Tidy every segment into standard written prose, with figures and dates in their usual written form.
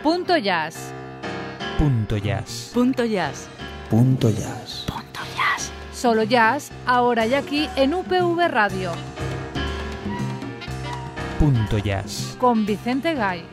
Punto Jazz. Punto Jazz. Punto Jazz. Punto Jazz. Punto Jazz. Solo jazz, ahora y aquí en UPV Radio. Punto Jazz. Con Vicente Gay.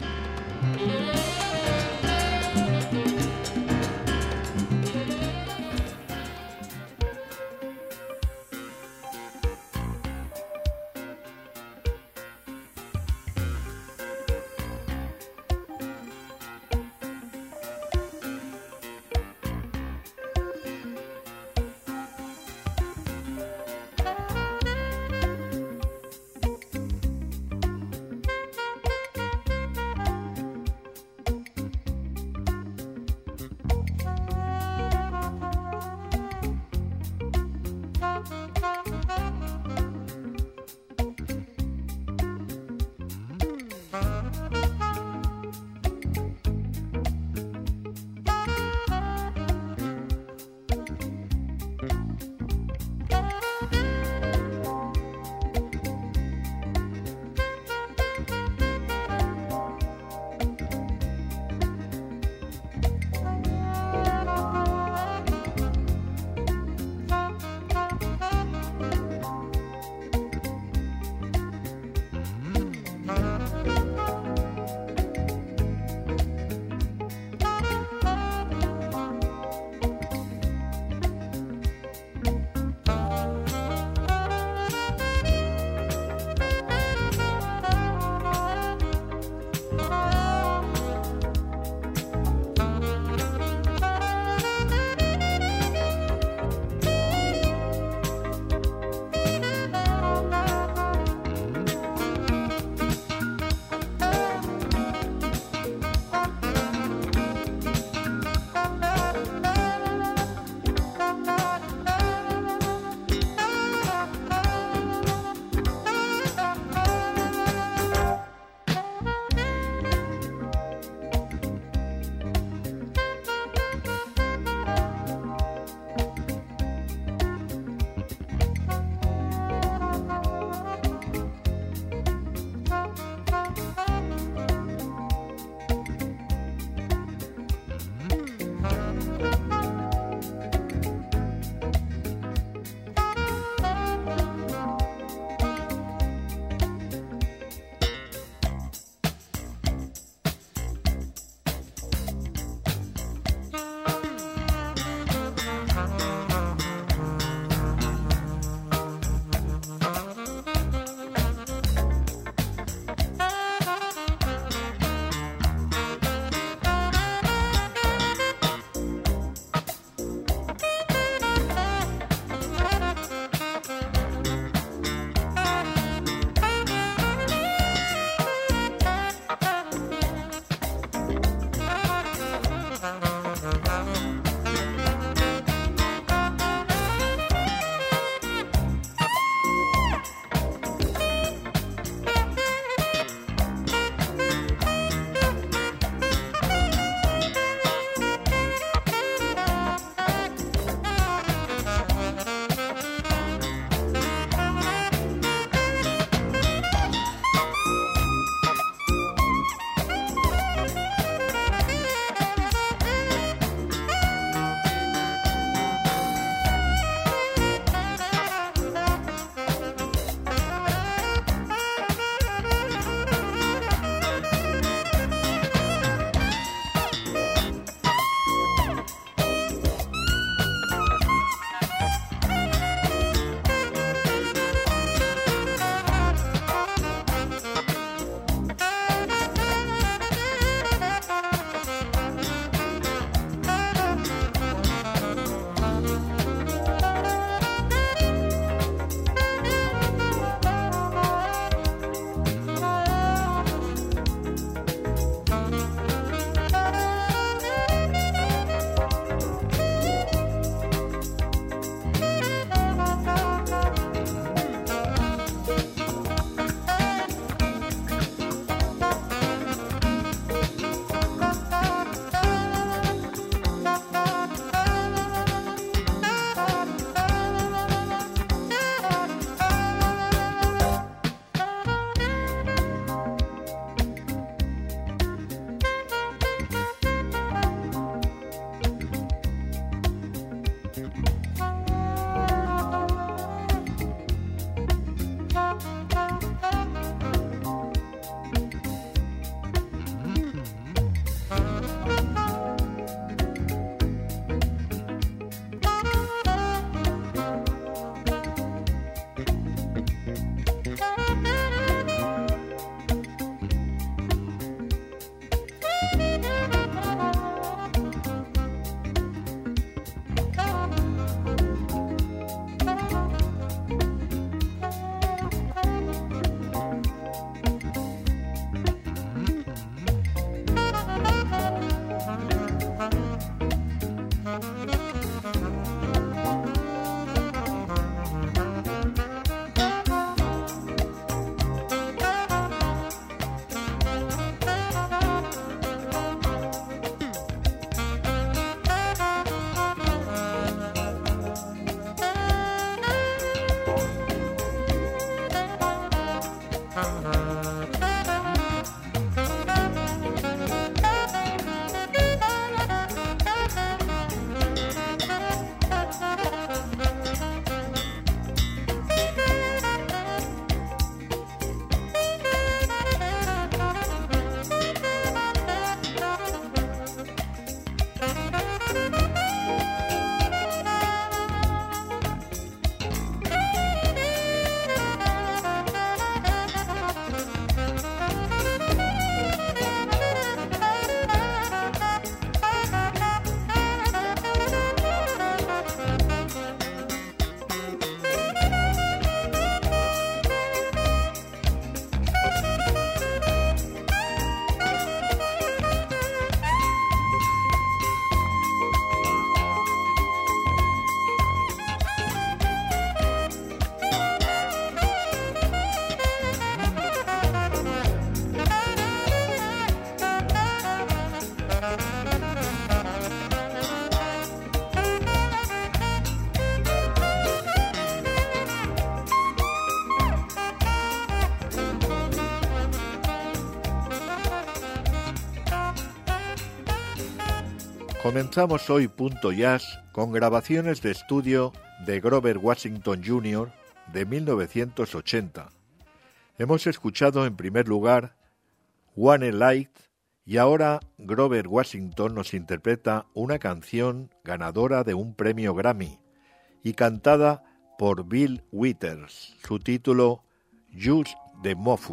Comenzamos hoy Punto Jazz con grabaciones de estudio de Grover Washington Jr. de 1980. Hemos escuchado en primer lugar One Light y ahora Grover Washington nos interpreta una canción ganadora de un premio Grammy y cantada por Bill Withers, su título Just the Moffus.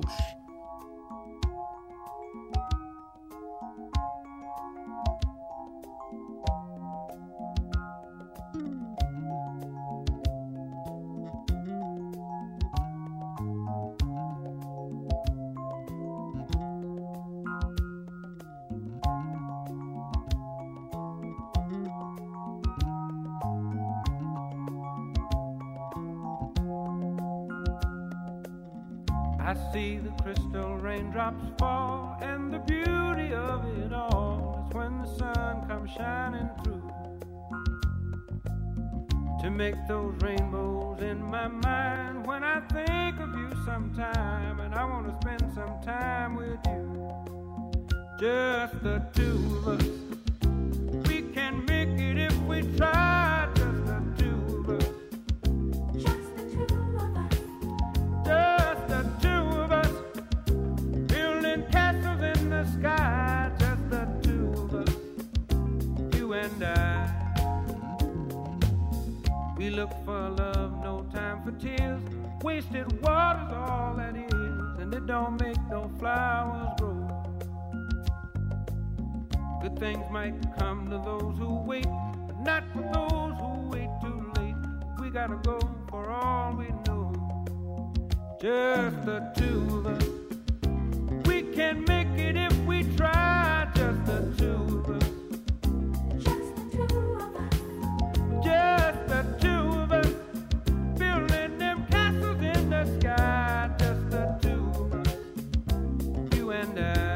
I see the crystal raindrops fall, and the beauty of it all is when the sun comes shining through to make those rainbows in my mind. When I think of you sometime, and I want to spend some time with you, just the two of us. We can make it if we try, just the two of us. Just the two of us. Just the two of us. Building castles in the sky, just the two of us. You and I. We look for love, no time for tears. Wasted water's all that is, and it don't make no flowers grow. Good things might come to those who wait, but not for those who wait too late. We gotta go for all we know. Just the two of us. We can make it if we try. Just the two of us. Just the two of us. Just the two of us. Building them castles in the sky. Just the two of us. You and I.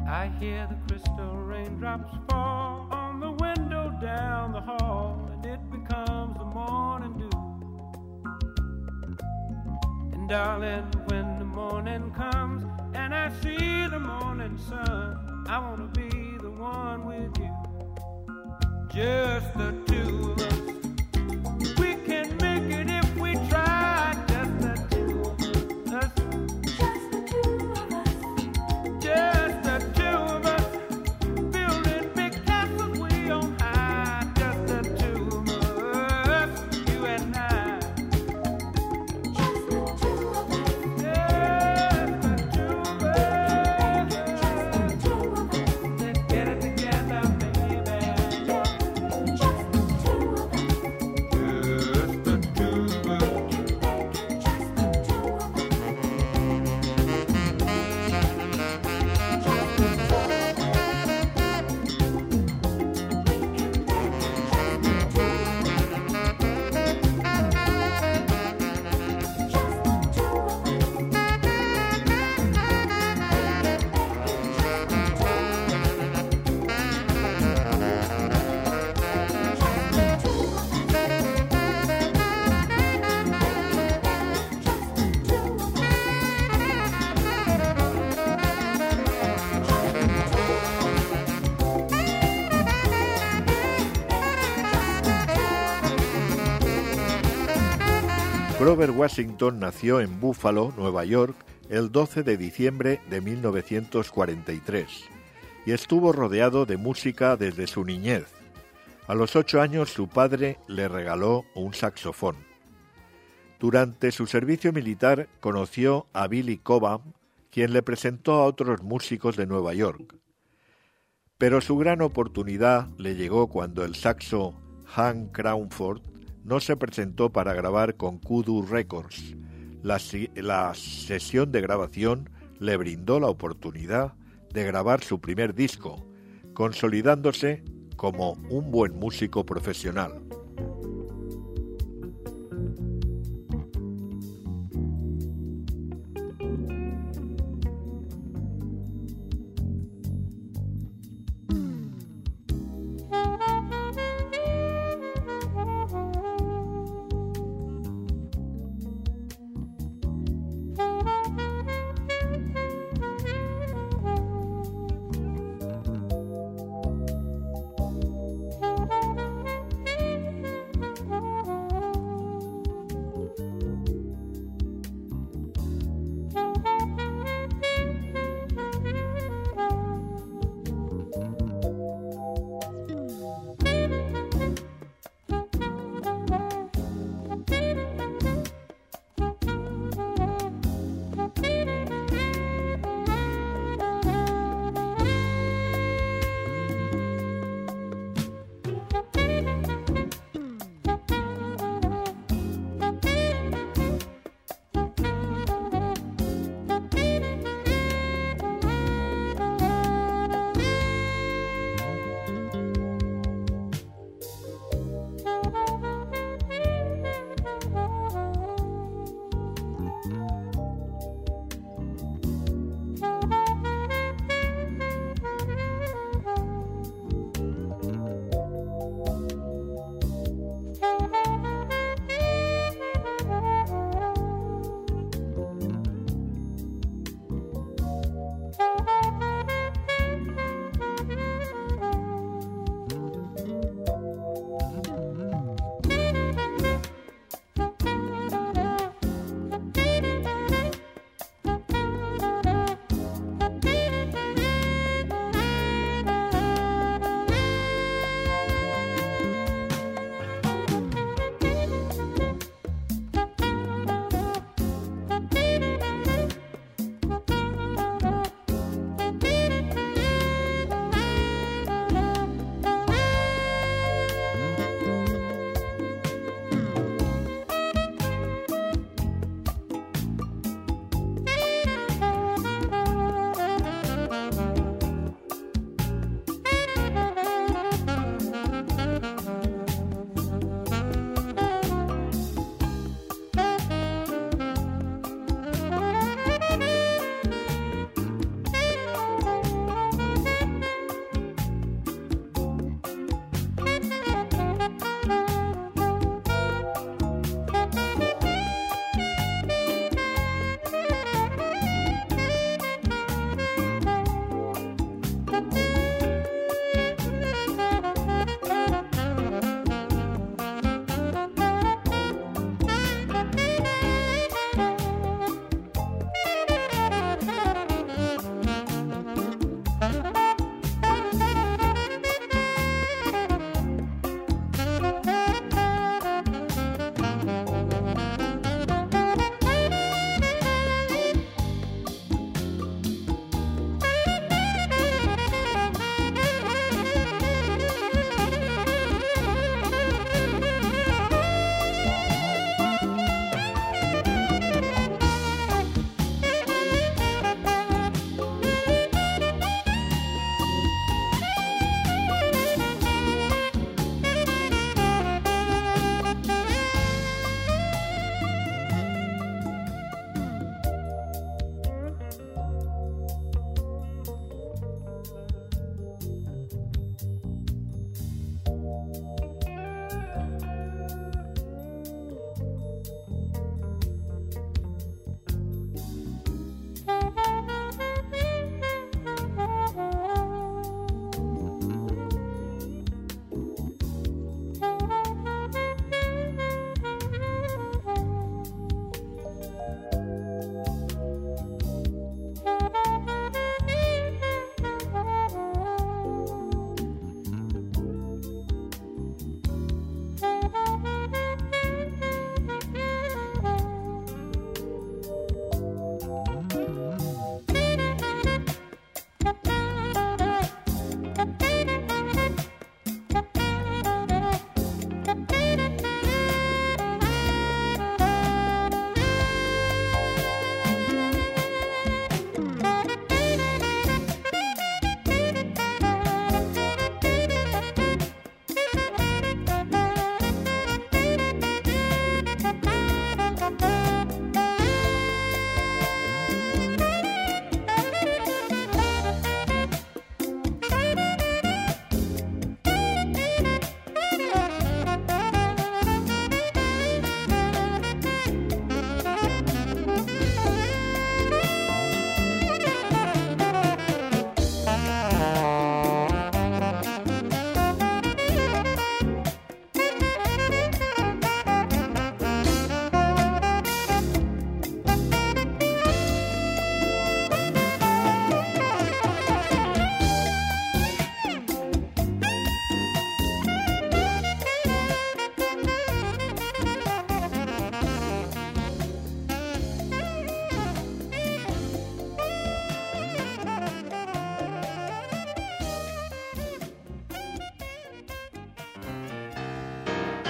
I hear the crystal raindrops fall on the window down the hall, and it becomes the morning dew. And darling, when the morning comes and I see the morning sun, I want to be the one with you, just the two of us. We can make it if we try, just the two of us. Just the two of us. Just the two of us. Building big castles way on high, just the two of us, you and I. Just the two of us. Just the two of us. Just the two of us. Let's get it together, baby. Just the two of us. Just the two of us. Just the two of us. Grover Washington nació en Buffalo, Nueva York, el 12 de diciembre de 1943 y estuvo rodeado de música desde su niñez. A los 8 años su padre le regaló un saxofón. Durante su servicio militar conoció a Billy Cobham, quien le presentó a otros músicos de Nueva York. Pero su gran oportunidad le llegó cuando el saxo Hank Crawford no se presentó para grabar con Kudu Records. La sesión de grabación le brindó la oportunidad de grabar su primer disco, consolidándose como un buen músico profesional.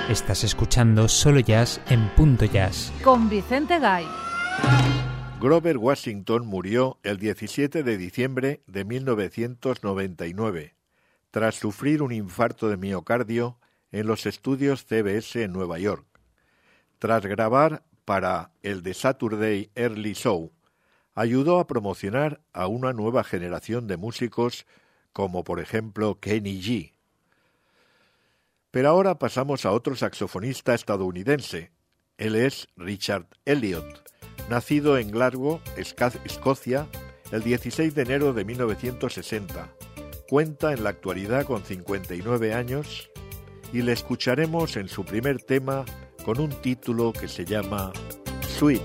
Estás escuchando Solo Jazz en Punto Jazz. Con Vicente Gay. Grover Washington murió el 17 de diciembre de 1999, tras sufrir un infarto de miocardio en los estudios CBS en Nueva York. Tras grabar para el The Saturday Early Show, ayudó a promocionar a una nueva generación de músicos como por ejemplo Kenny G. Pero ahora pasamos a otro saxofonista estadounidense. Él es Richard Elliott, nacido en Glasgow, Escocia, el 16 de enero de 1960. Cuenta en la actualidad con 59 años y le escucharemos en su primer tema con un título que se llama Sweet.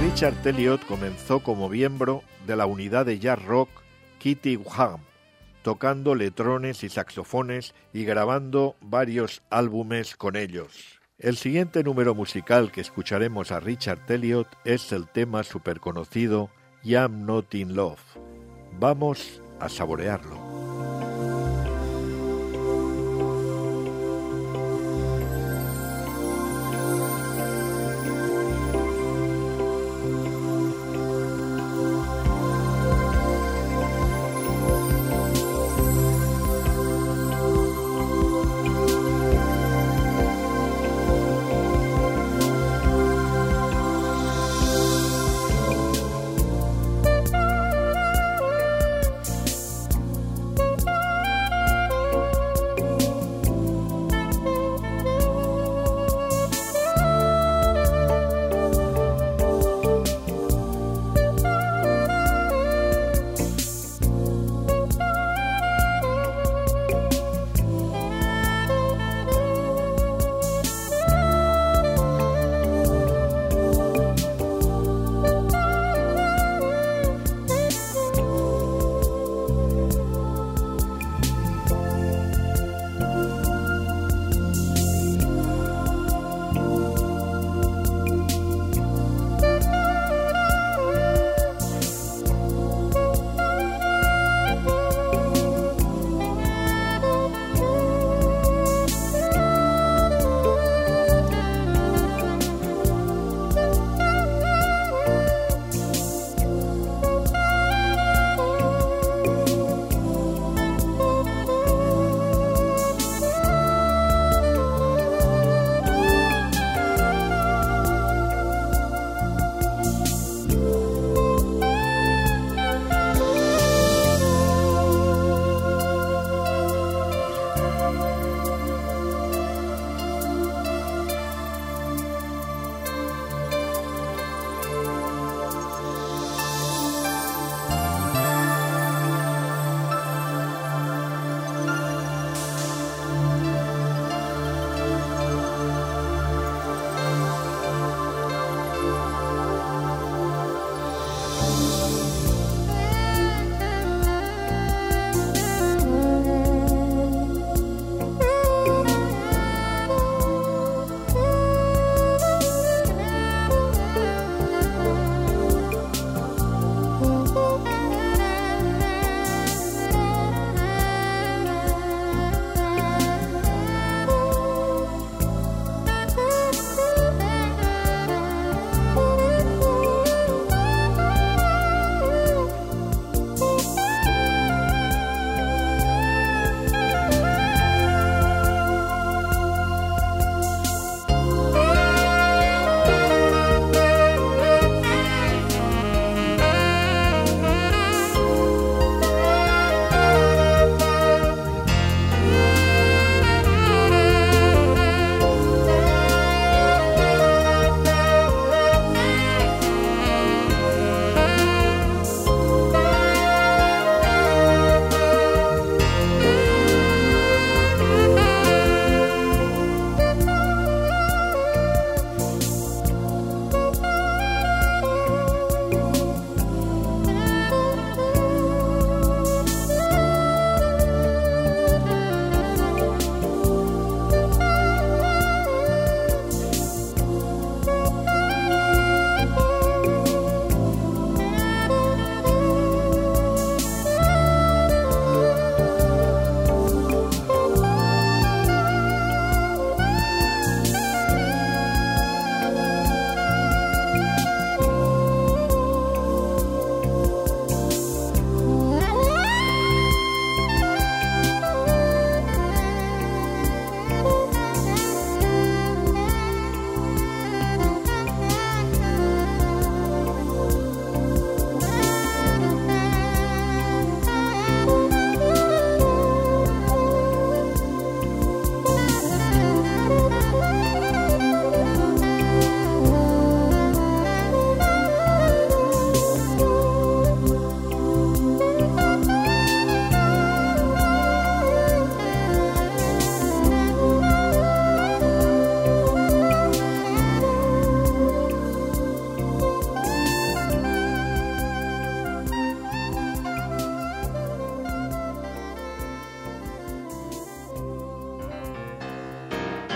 Richard Elliot comenzó como miembro de la unidad de jazz rock Kitty Wham, tocando letrones y saxofones y grabando varios álbumes con ellos. El siguiente número musical que escucharemos a Richard Elliot es el tema súper conocido I'm Not in Love. Vamos a saborearlo.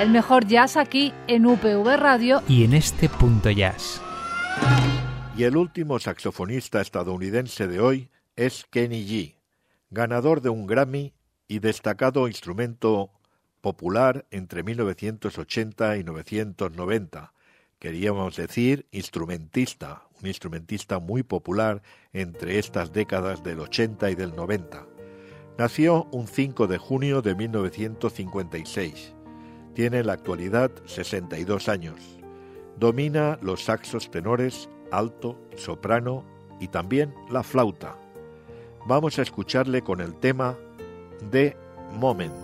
El mejor jazz aquí en UPV Radio y en este Punto Jazz. Y el último saxofonista estadounidense de hoy es Kenny G, ganador de un Grammy y destacado instrumento popular entre 1980 y 1990. Queríamos decir instrumentista, un instrumentista muy popular entre estas décadas del 80 y del 90. Nació un 5 de junio de 1956. Tiene en la actualidad 62 años. Domina los saxos tenores, alto, soprano y también la flauta. Vamos a escucharle con el tema The Moment.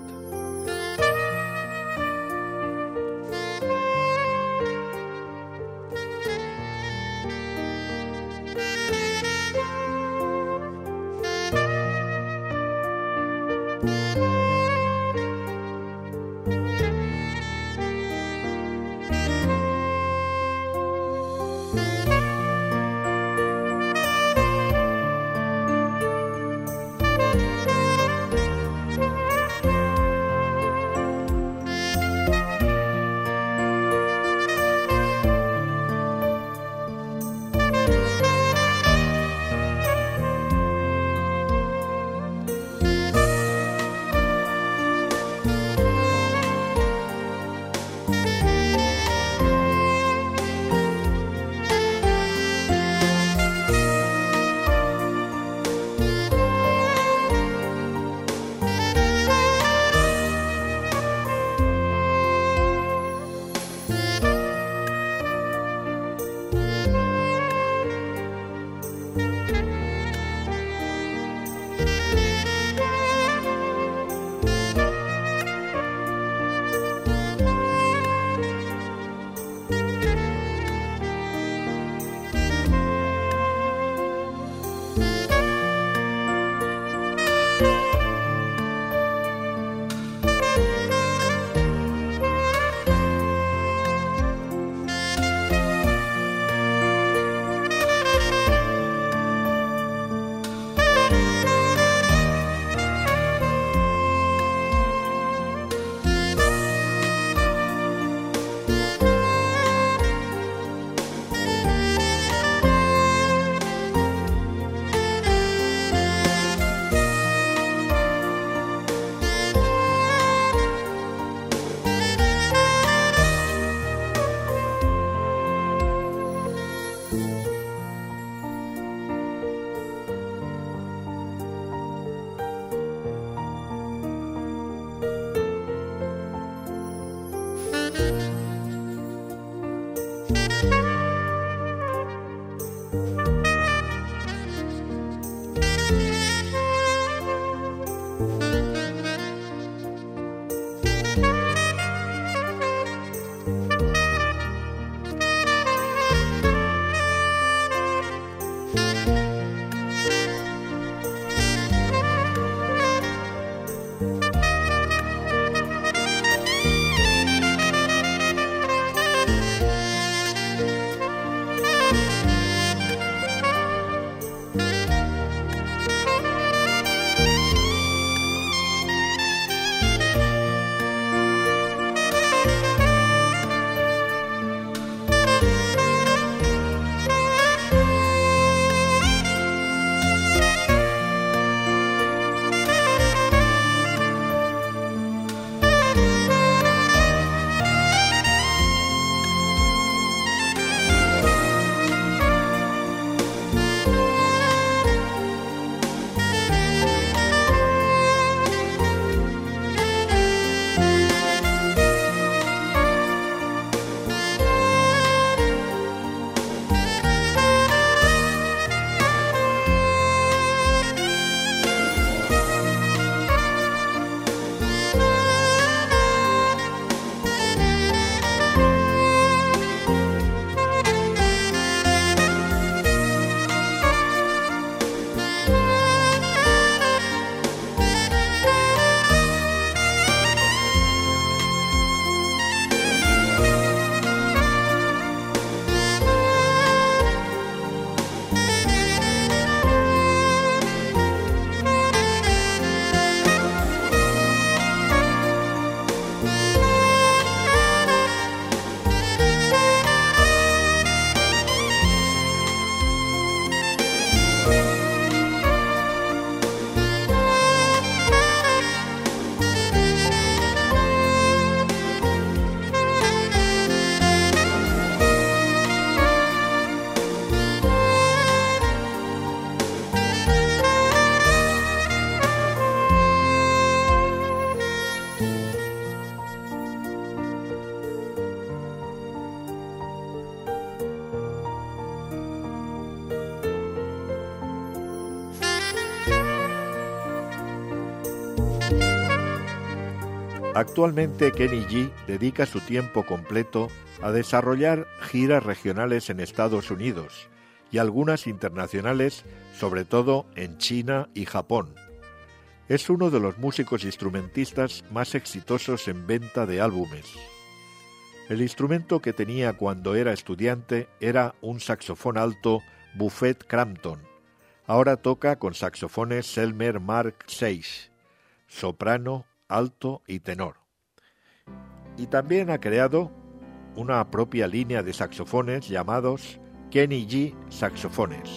Actualmente Kenny G dedica su tiempo completo a desarrollar giras regionales en Estados Unidos y algunas internacionales, sobre todo en China y Japón. Es uno de los músicos instrumentistas más exitosos en venta de álbumes. El instrumento que tenía cuando era estudiante era un saxofón alto Buffet Crampton. Ahora toca con saxofones Selmer Mark VI, soprano, alto y tenor. Y también ha creado una propia línea de saxofones llamados Kenny G Saxofones.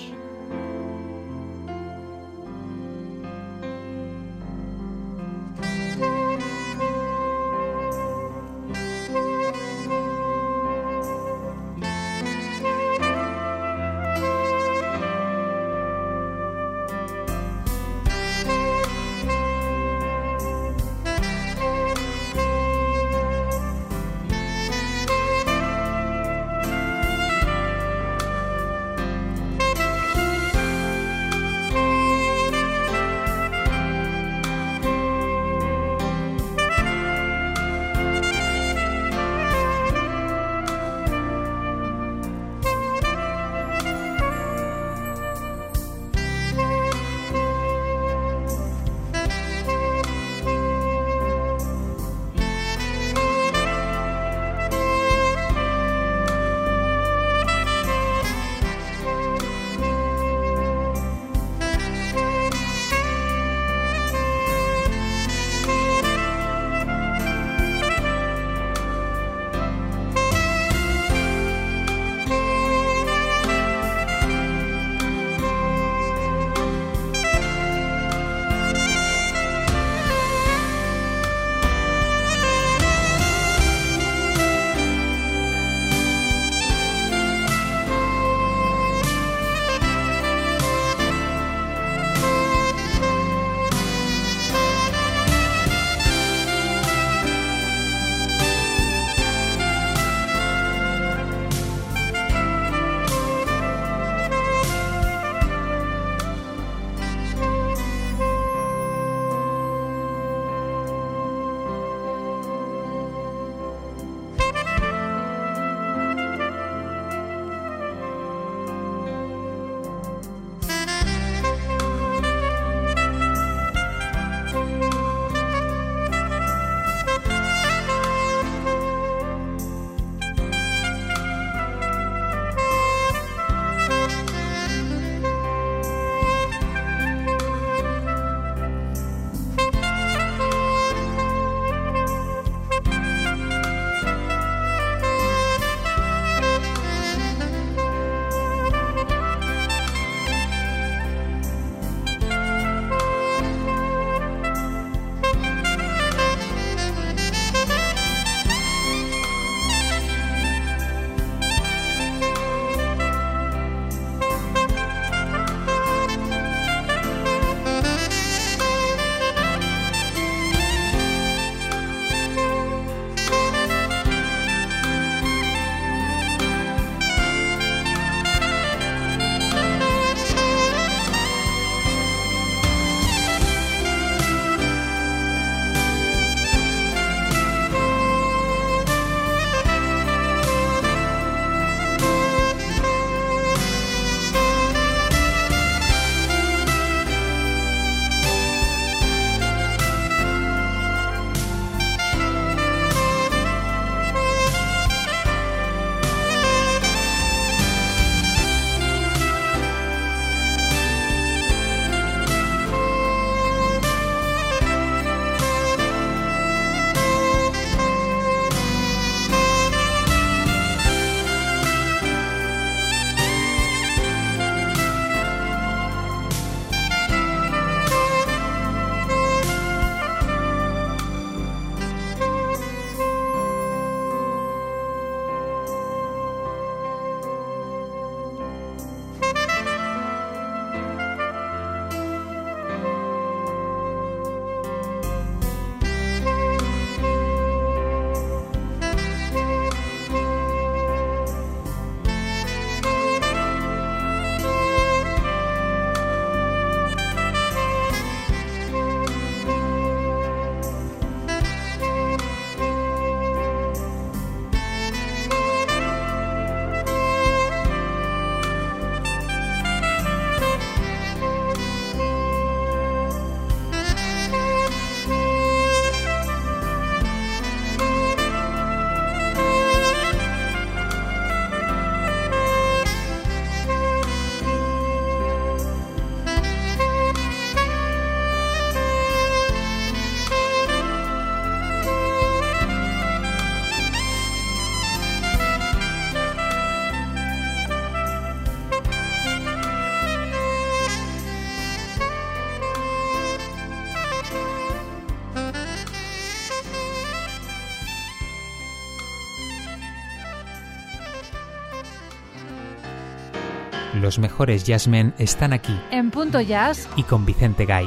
Los mejores jazzmen están aquí. En Punto Jazz y con Vicente Gay.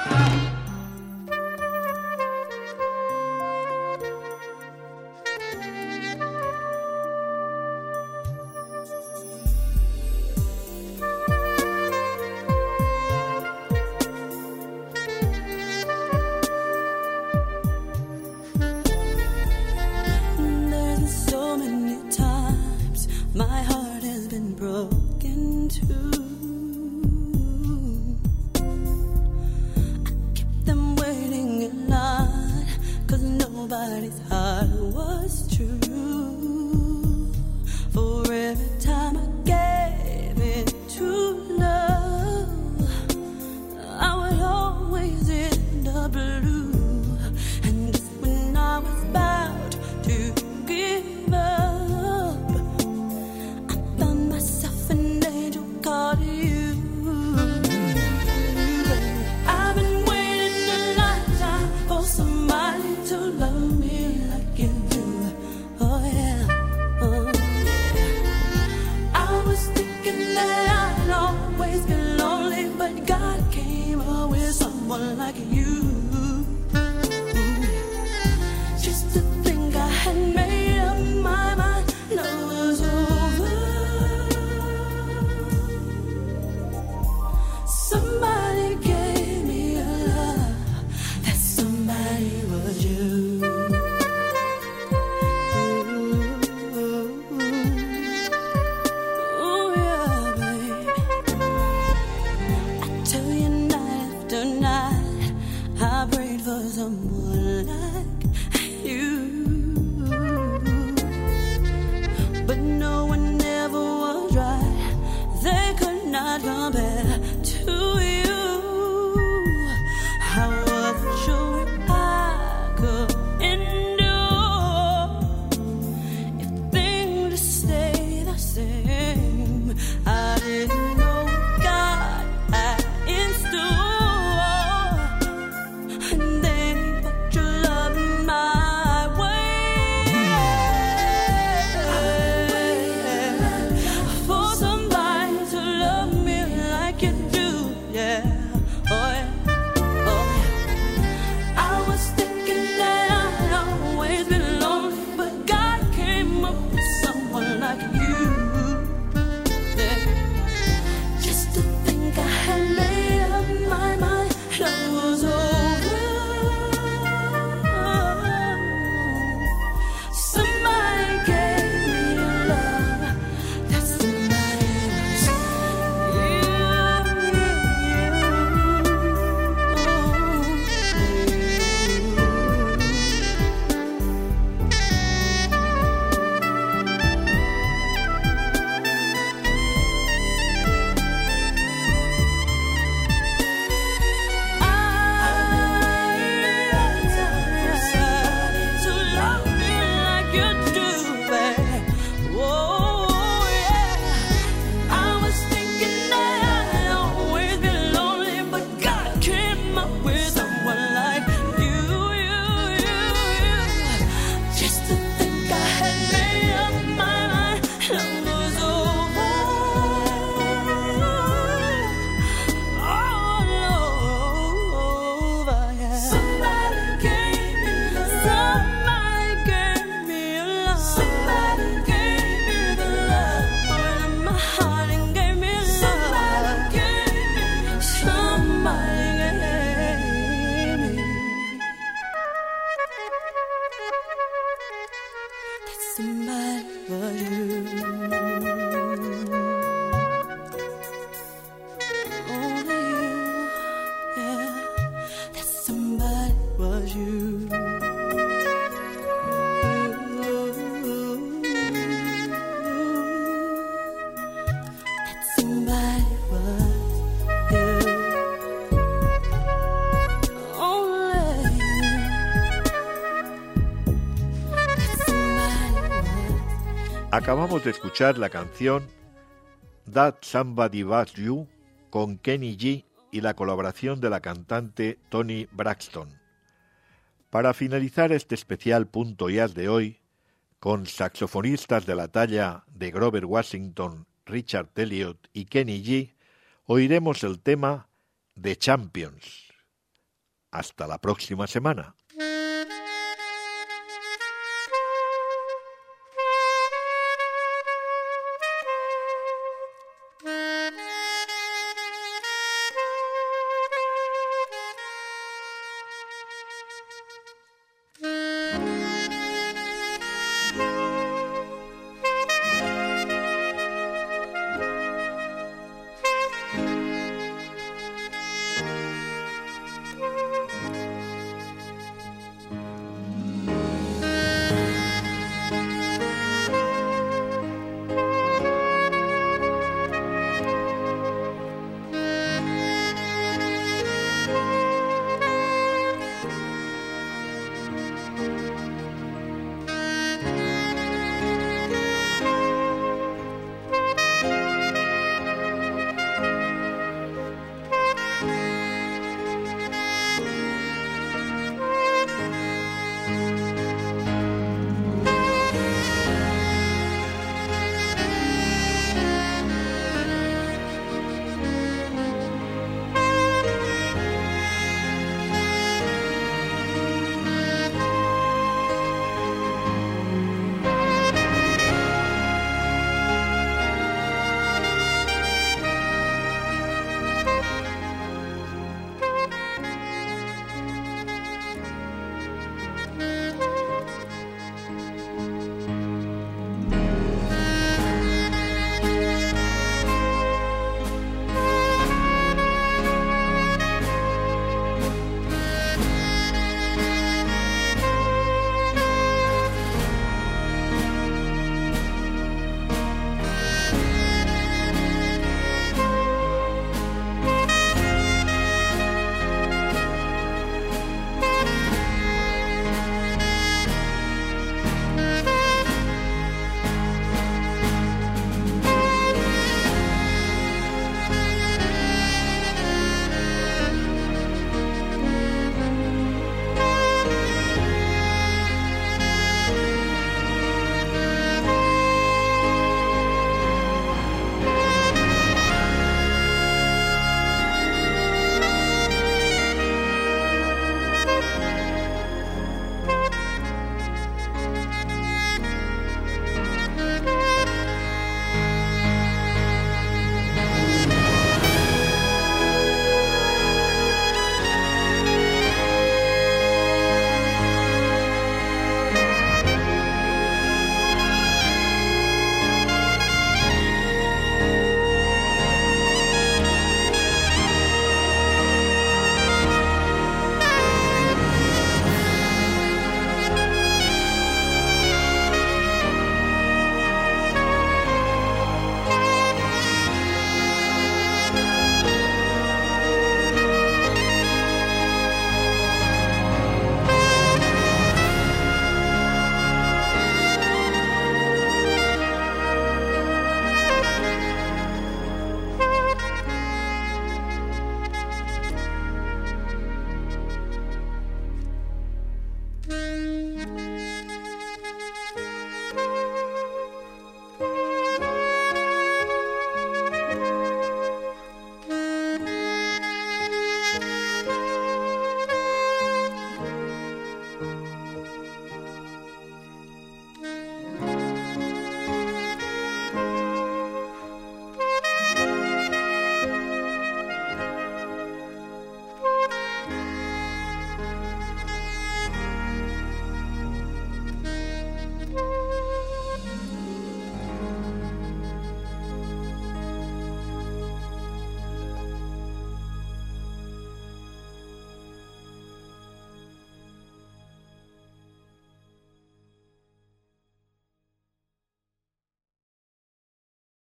Acabamos de escuchar la canción That Somebody Was You con Kenny G y la colaboración de la cantante Toni Braxton. Para finalizar este especial Punto Jazz de hoy, con saxofonistas de la talla de Grover Washington Richard Elliot y Kenny G, oiremos el tema The Champions. Hasta la próxima semana.